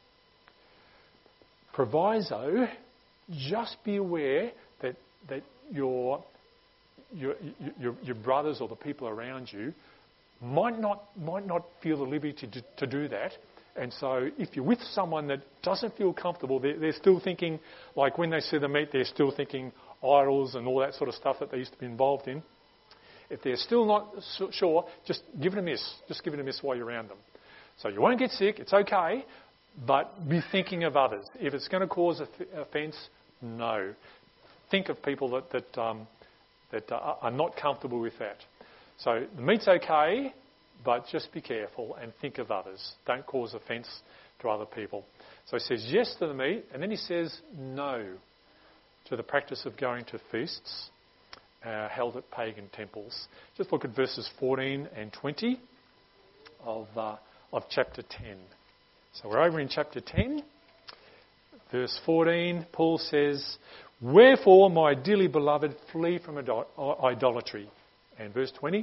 proviso, just be aware that, that your, your, your, your brothers or the people around you might not, might not feel the liberty to, to do that. And so if you're with someone that doesn't feel comfortable, they're, they're still thinking, like when they see the meat, they're still thinking idols and all that sort of stuff that they used to be involved in. If they're still not sure, just give it a miss. Just give it a miss while you're around them. So you won't get sick, it's okay, but be thinking of others. If it's going to cause offence, no. Think of people that, that, um, that are not comfortable with that. So the meat's okay, but just be careful and think of others. Don't cause offence to other people. So he says yes to the meat, and then he says no to the practice of going to feasts uh, held at pagan temples. Just look at verses fourteen and twenty of, uh, of chapter ten. So we're over in chapter ten. Verse fourteen, Paul says, "Wherefore, my dearly beloved, flee from idolatry." And verse twenty,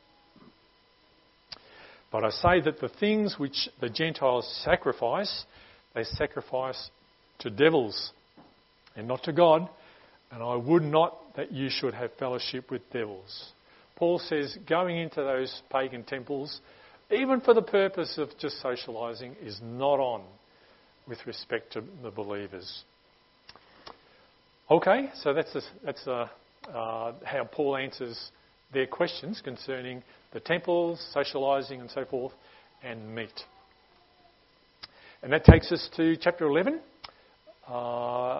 "But I say that the things which the Gentiles sacrifice, they sacrifice to devils and not to God, and I would not that you should have fellowship with devils." Paul says going into those pagan temples, even for the purpose of just socialising, is not on with respect to the believers. Okay, so that's a, that's a, uh, how Paul answers their questions concerning the temples, socialising and so forth, and meat. And that takes us to chapter eleven. Uh,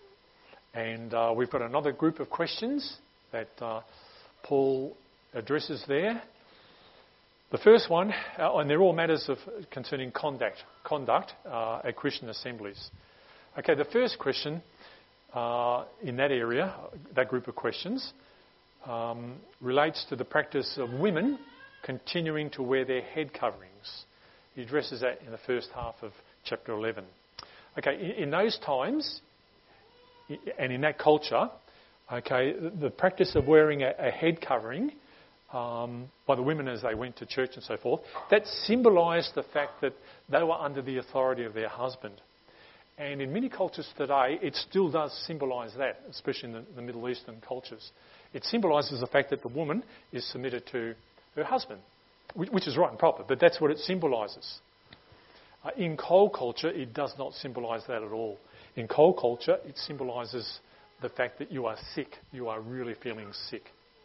and uh, we've got another group of questions that uh, Paul addresses there. The first one, uh, and they're all matters of concerning conduct, conduct uh, at Christian assemblies. Okay, the first question uh, in that area, that group of questions, Um, relates to the practice of women continuing to wear their head coverings. He addresses that in the first half of chapter eleven. Okay, in, in those times and in that culture, okay, the, the practice of wearing a, a head covering um, by the women as they went to church and so forth, that symbolised the fact that they were under the authority of their husband. And in many cultures today, it still does symbolise that, especially in the, the Middle Eastern cultures. It symbolises the fact that the woman is submitted to her husband, which is right and proper, but that's what it symbolises. Uh, in cold culture, it does not symbolise that at all. In cold culture, it symbolises the fact that you are sick, you are really feeling sick.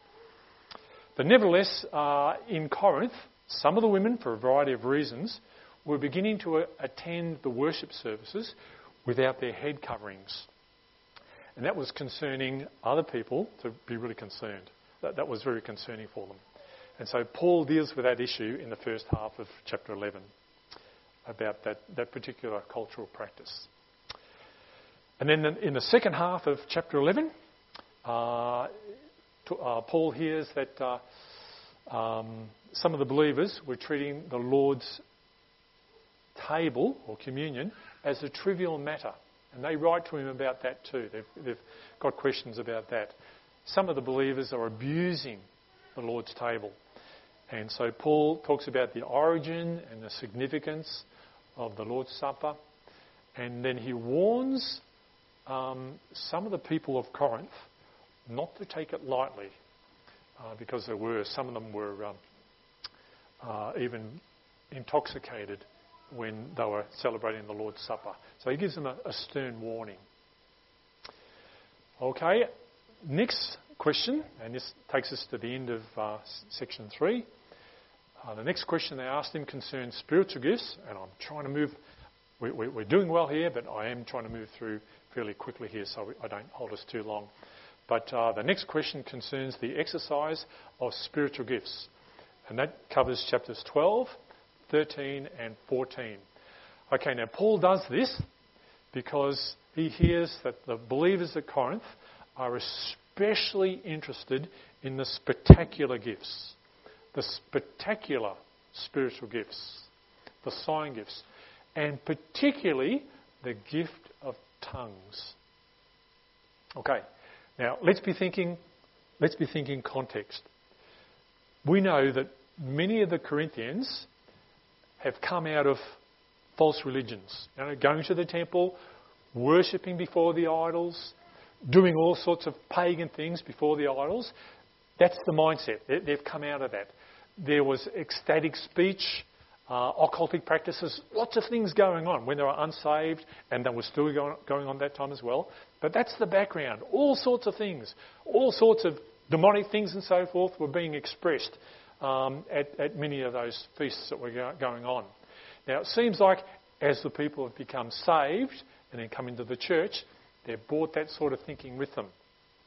But nevertheless, uh, in Corinth, some of the women, for a variety of reasons, were beginning to uh, attend the worship services without their head coverings. And that was concerning other people to be really concerned. That, that was very concerning for them. And so Paul deals with that issue in the first half of chapter eleven about that, that particular cultural practice. And then in the second half of chapter eleven, uh, to, uh, Paul hears that uh, um, some of the believers were treating the Lord's table or communion as a trivial matter. And they write to him about that too. They've, they've got questions about that. Some of the believers are abusing the Lord's table. And so Paul talks about the origin and the significance of the Lord's Supper. And then he warns um, some of the people of Corinth not to take it lightly. Uh, because there were, some of them were um, uh, even intoxicated when they were celebrating the Lord's Supper. So he gives them a, a stern warning. Okay, next question, and this takes us to the end of uh, section three. Uh, the next question they asked him concerns spiritual gifts, and I'm trying to move, we, we, we're doing well here, but I am trying to move through fairly quickly here so I don't hold us too long. But uh, the next question concerns the exercise of spiritual gifts. And that covers chapters twelve, thirteen and fourteen. Okay, now Paul does this because he hears that the believers at Corinth are especially interested in the spectacular gifts, the spectacular spiritual gifts, the sign gifts, and particularly the gift of tongues. Okay, now let's be thinking, let's be thinking context. We know that many of the Corinthians have come out of false religions, you know, going to the temple, worshipping before the idols, doing all sorts of pagan things before the idols. That's the mindset. They've come out of that. There was ecstatic speech, uh, occultic practices, lots of things going on when they were unsaved, and they were still going, going on that time as well. But that's the background. All sorts of things, all sorts of demonic things and so forth were being expressed um, at, at many of those feasts that were go- going on. Now, it seems like as the people have become saved and then come into the church, they've brought that sort of thinking with them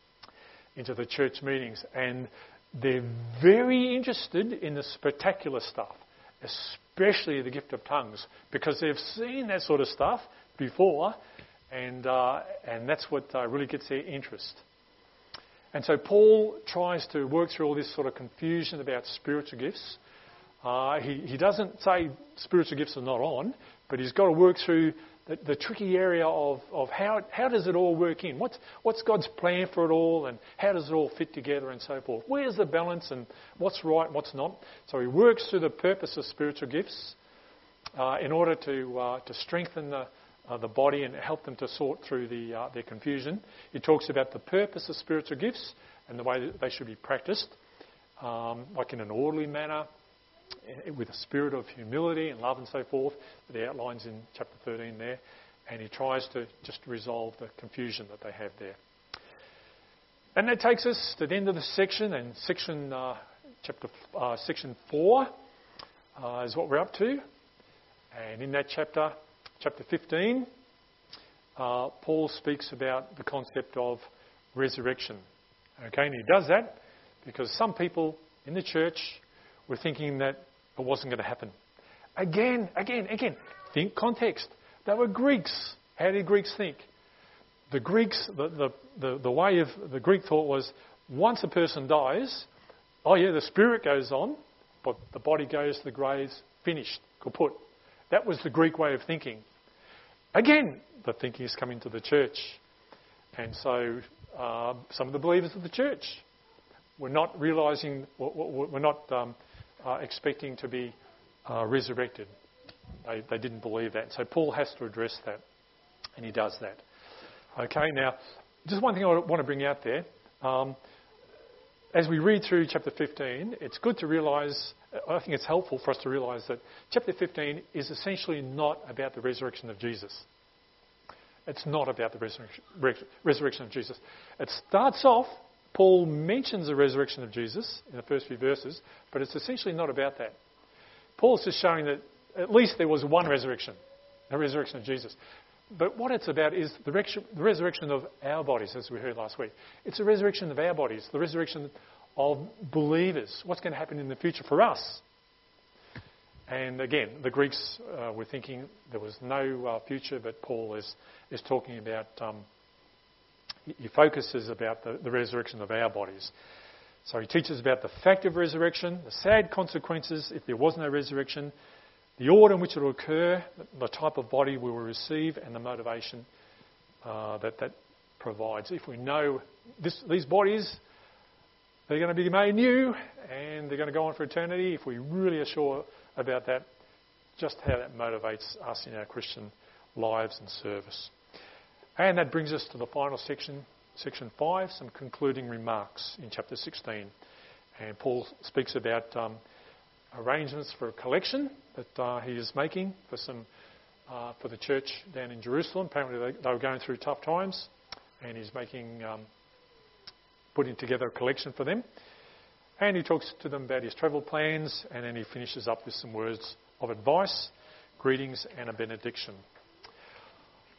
into the church meetings. And they're very interested in the spectacular stuff, especially the gift of tongues, because they've seen that sort of stuff before, and uh, and that's what uh, really gets their interest. And so Paul tries to work through all this sort of confusion about spiritual gifts. Uh, he, he doesn't say spiritual gifts are not on, but he's got to work through the, the tricky area of, of how how does it all work in? What's what's God's plan for it all, and how does it all fit together and so forth? Where's the balance, and what's right and what's not? So he works through the purpose of spiritual gifts uh, in order to uh, to strengthen the uh, the body and help them to sort through the uh, their confusion. He talks about the purpose of spiritual gifts and the way that they should be practiced, um, like in an orderly manner, with a spirit of humility and love and so forth, that he outlines in chapter thirteen there, and he tries to just resolve the confusion that they have there. And that takes us to the end of the section, and section uh, chapter uh, section four uh, is what we're up to. And in that chapter, chapter fifteen, uh, Paul speaks about the concept of resurrection. Okay, and he does that because some people in the church were thinking that it wasn't going to happen. Again, again, again, think context. They were Greeks. How did Greeks think? The Greeks, the, the, the, the way of the Greek thought was, once a person dies, oh yeah, the spirit goes on, but the body goes to the graves, finished, kaput. That was the Greek way of thinking. Again, the thinking is coming to the church. And so uh, some of the believers of the church were not realising, were not um, uh, expecting to be uh, resurrected. They, they didn't believe that. So Paul has to address that, and he does that. Okay, now, just one thing I want to bring out there. Um, as we read through chapter fifteen, it's good to realise, I think it's helpful for us to realise that chapter fifteen is essentially not about the resurrection of Jesus. It's not about the resurrection, resurrection of Jesus. It starts off, Paul mentions the resurrection of Jesus in the first few verses, but it's essentially not about that. Paul's just showing that at least there was one resurrection, the resurrection of Jesus. But what it's about is the resurrection of our bodies, as we heard last week. It's the resurrection of our bodies, the resurrection of believers. What's going to happen in the future for us? And again, the Greeks uh, were thinking there was no uh, future, but Paul is, is talking about, um, he focuses about the, the resurrection of our bodies. So he teaches about the fact of resurrection, the sad consequences if there was no resurrection, the order in which it will occur, the type of body we will receive, and the motivation uh, that that provides. If we know this, these bodies, they're going to be made new and they're going to go on for eternity, if we really are sure about that, just how that motivates us in our Christian lives and service. And that brings us to the final section, section five, some concluding remarks in chapter sixteen. And Paul speaks about um, arrangements for a collection that uh, he is making for some uh, for the church down in Jerusalem. Apparently they, they were going through tough times, and he's making um, putting together a collection for them. And he talks to them about his travel plans, and then he finishes up with some words of advice, greetings, and a benediction.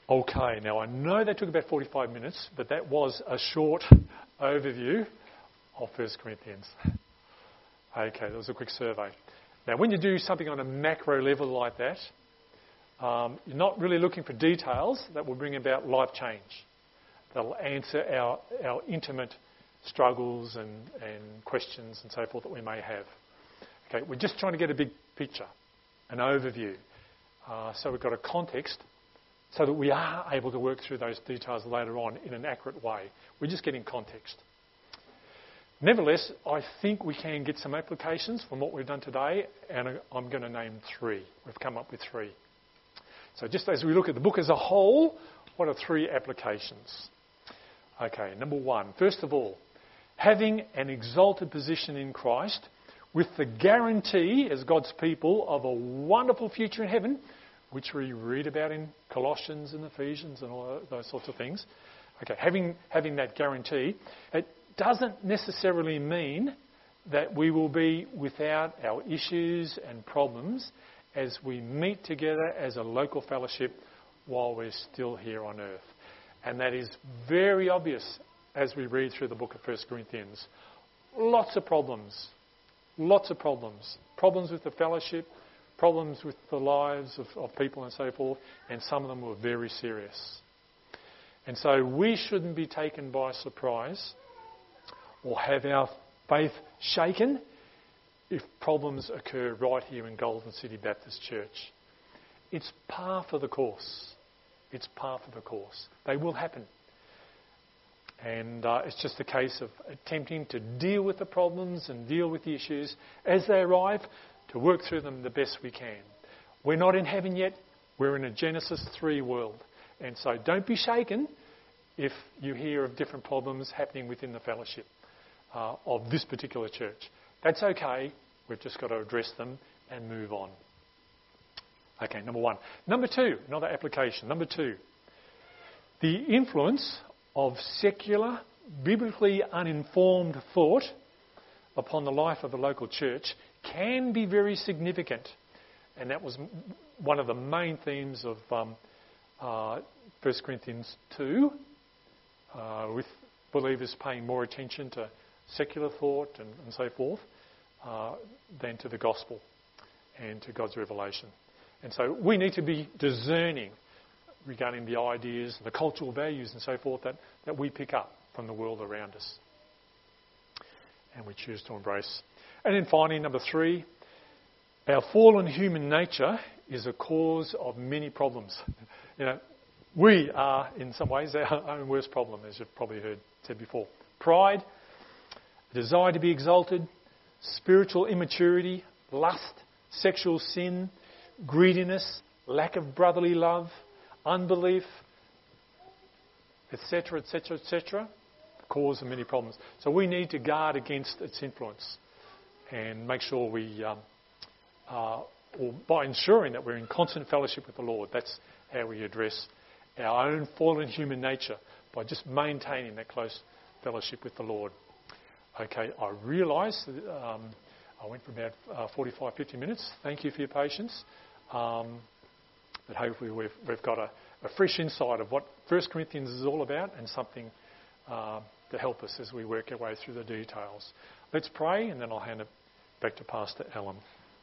Okay, now I know that took about forty-five minutes, but that was a short overview of First Corinthians. Okay, that was a quick survey. Now, when you do something on a macro level like that, um, you're not really looking for details that will bring about life change. That'll answer our, our intimate struggles and, and questions and so forth that we may have. Okay, we're just trying to get a big picture, an overview, uh, so we've got a context so that we are able to work through those details later on in an accurate way. We're just getting context. Nevertheless, I think we can get some applications from what we've done today, and I'm going to name three. We've come up with three. So just as we look at the book as a whole, what are three applications? Okay, number one, first of all, having an exalted position in Christ with the guarantee as God's people of a wonderful future in heaven, which we read about in Colossians and Ephesians and all those sorts of things. Okay, having having that guarantee, it doesn't necessarily mean that we will be without our issues and problems as we meet together as a local fellowship while we're still here on earth. And that is very obvious as we read through the book of First Corinthians. Lots of problems. Lots of problems. Problems with the fellowship, problems with the lives of, of people and so forth, and some of them were very serious. And so we shouldn't be taken by surprise or have our faith shaken if problems occur right here in Golden City Baptist Church. It's par for the course. It's par for the course. They will happen. And uh, it's just a case of attempting to deal with the problems and deal with the issues as they arrive, to work through them the best we can. We're not in heaven yet. We're in a Genesis three world. And so don't be shaken if you hear of different problems happening within the fellowship uh, of this particular church. That's okay. We've just got to address them and move on. Okay, number one. Number two, another application. Number two, the influence of secular, biblically uninformed thought upon the life of a local church can be very significant. And that was one of the main themes of um, uh, First Corinthians two, uh, with believers paying more attention to secular thought and, and so forth uh, than to the gospel and to God's revelation. And so we need to be discerning regarding the ideas, the cultural values and so forth that, that we pick up from the world around us and we choose to embrace. And then finally, number three, our fallen human nature is a cause of many problems. You know, we are, in some ways, our own worst problem, as you've probably heard said before. Pride, a desire to be exalted, spiritual immaturity, lust, sexual sin, greediness, lack of brotherly love, unbelief, et cetera, et cetera, et cetera, cause of many problems. So we need to guard against its influence and make sure we, um, uh, or by ensuring that we're in constant fellowship with the Lord. That's how we address our own fallen human nature, by just maintaining that close fellowship with the Lord. Okay, I realise that um, I went for about uh, forty-five, fifty minutes. Thank you for your patience. Um, but hopefully we've, we've got a, a fresh insight of what First Corinthians is all about and something uh, to help us as we work our way through the details. Let's pray and then I'll hand it back to Pastor Alan.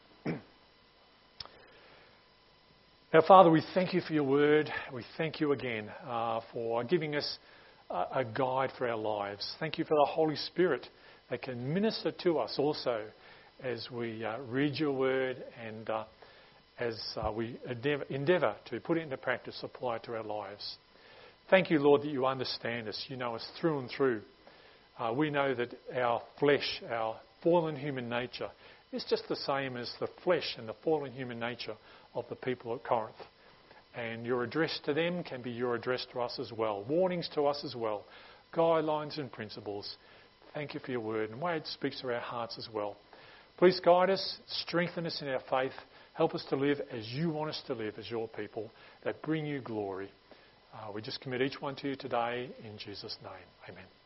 Now, Father, we thank you for your word. We thank you again uh, for giving us a, a guide for our lives. Thank you for the Holy Spirit that can minister to us also as we uh, read your word and uh, as uh, we endeavour, endeavour to put it into practice, apply it to our lives. Thank you, Lord, that you understand us. You know us through and through. Uh, we know that our flesh, our fallen human nature, is just the same as the flesh and the fallen human nature of the people at Corinth. And your address to them can be your address to us as well. Warnings to us as well. Guidelines and principles. Thank you for your word and the way it speaks to our hearts as well. Please guide us, strengthen us in our faith. Help us to live as you want us to live as your people that bring you glory. Uh, we just commit each one to you today in Jesus' name. Amen.